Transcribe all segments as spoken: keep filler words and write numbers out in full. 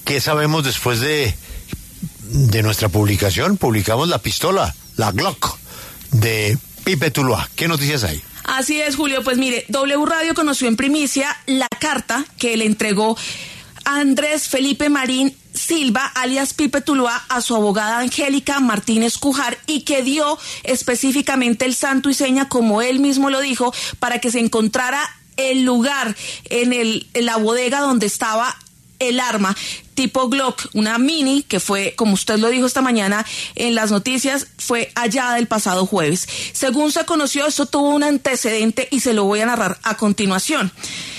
¿qué sabemos después de, de nuestra publicación? Publicamos la pistola, la Glock, de Pipe Tuluá. ¿Qué noticias hay? Así es, Julio. Pues mire, W Radio conoció en primicia la carta que le entregó Andrés Felipe Marín Silva, alias Pipe Tuluá, a su abogada Angélica Martínez Cujar, y que dio específicamente el santo y seña, como él mismo lo dijo, para que se encontrara el lugar en, el, en la bodega donde estaba el arma tipo Glock, una mini, que fue, como usted lo dijo esta mañana en las noticias, fue hallada el pasado jueves. Según se conoció, eso tuvo un antecedente y se lo voy a narrar a continuación.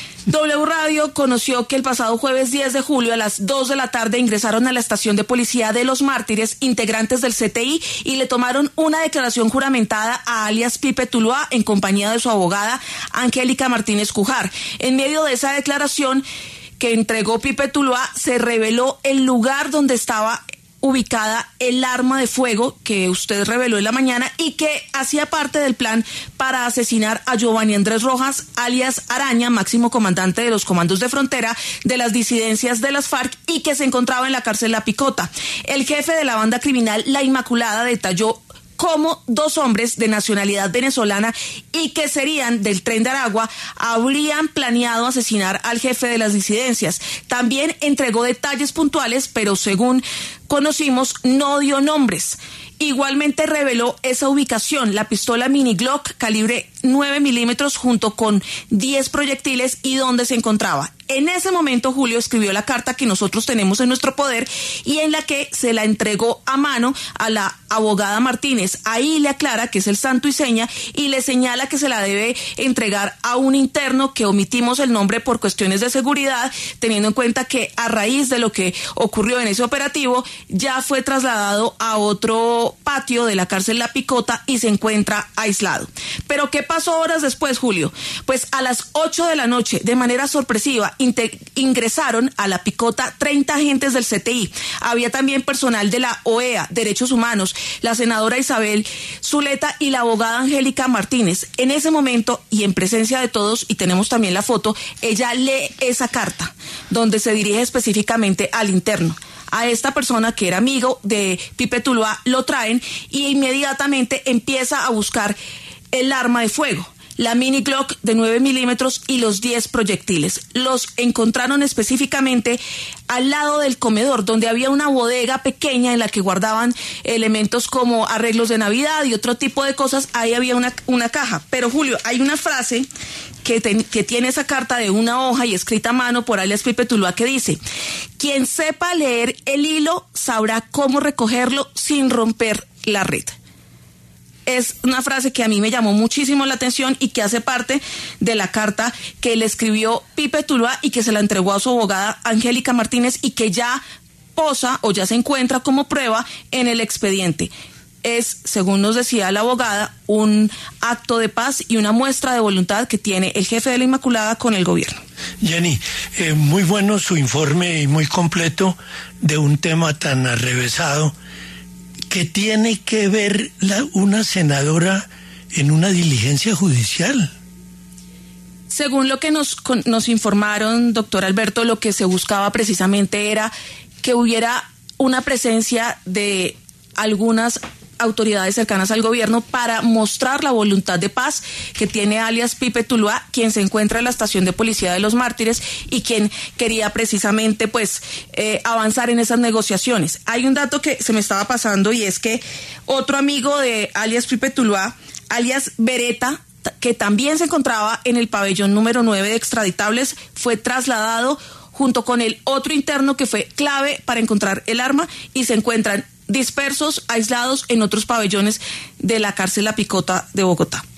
W Radio conoció que el pasado jueves diez de julio a las dos de la tarde ingresaron a la estación de policía de Los Mártires integrantes del C T I y le tomaron una declaración juramentada a alias Pipe Tuluá en compañía de su abogada Angélica Martínez Cujar. En medio de esa declaración que entregó Pipe Tuluá, se reveló el lugar donde estaba ubicada el arma de fuego que usted reveló en la mañana y que hacía parte del plan para asesinar a Giovanni Andrés Rojas, alias Araña, máximo comandante de los comandos de frontera de las disidencias de las FARC, y que se encontraba en la cárcel La Picota. El jefe de la banda criminal La Inmaculada detalló cómo dos hombres de nacionalidad venezolana y que serían del Tren de Aragua habrían planeado asesinar al jefe de las disidencias. También entregó detalles puntuales, pero según conocimos, no dio nombres. Igualmente reveló esa ubicación, la pistola mini Glock calibre nueve milímetros junto con diez proyectiles y dónde se encontraba. En ese momento, Julio escribió la carta que nosotros tenemos en nuestro poder y en la que se la entregó a mano a la abogada Martínez. Ahí le aclara que es el santo y seña y le señala que se la debe entregar a un interno, que omitimos el nombre por cuestiones de seguridad, teniendo en cuenta que a raíz de lo que ocurrió en ese operativo ya fue trasladado a otro patio de la cárcel La Picota y se encuentra aislado. Pero ¿qué pasó horas después, Julio? Pues a las ocho de la noche, de manera sorpresiva, ingresaron a La Picota treinta agentes del C T I. Había también personal de la O E A, Derechos Humanos, la senadora Isabel Zuleta y la abogada Angélica Martínez. En ese momento, y en presencia de todos, y tenemos también la foto, ella lee esa carta, donde se dirige específicamente al interno. A esta persona que era amigo de Pipe Tuluá lo traen y inmediatamente empieza a buscar el arma de fuego, la mini Glock de nueve milímetros y los diez proyectiles. Los encontraron específicamente al lado del comedor, donde había una bodega pequeña en la que guardaban elementos como arreglos de Navidad y otro tipo de cosas. Ahí había una, una caja. Pero, Julio, hay una frase que, te, que tiene esa carta de una hoja y escrita a mano por alias Pipe Tuluá que dice: quien sepa leer el hilo sabrá cómo recogerlo sin romper la red. Es una frase que a mí me llamó muchísimo la atención y que hace parte de la carta que le escribió Pipe Tuluá y que se la entregó a su abogada Angélica Martínez y que ya posa o ya se encuentra como prueba en el expediente. Es, según nos decía la abogada, un acto de paz y una muestra de voluntad que tiene el jefe de la Inmaculada con el gobierno. Jenny, eh, muy bueno su informe y muy completo de un tema tan arrevesado. ¿Qué tiene que ver la, una senadora en una diligencia judicial? Según lo que nos, nos informaron, doctor Alberto, lo que se buscaba precisamente era que hubiera una presencia de algunas autoridades cercanas al gobierno para mostrar la voluntad de paz que tiene alias Pipe Tuluá, quien se encuentra en la estación de policía de Los Mártires y quien quería precisamente pues eh, avanzar en esas negociaciones. Hay un dato que se me estaba pasando y es que otro amigo de alias Pipe Tuluá, alias Beretta, que también se encontraba en el pabellón número nueve de extraditables, fue trasladado junto con el otro interno que fue clave para encontrar el arma y se encuentran dispersos, aislados en otros pabellones de la cárcel La Picota de Bogotá.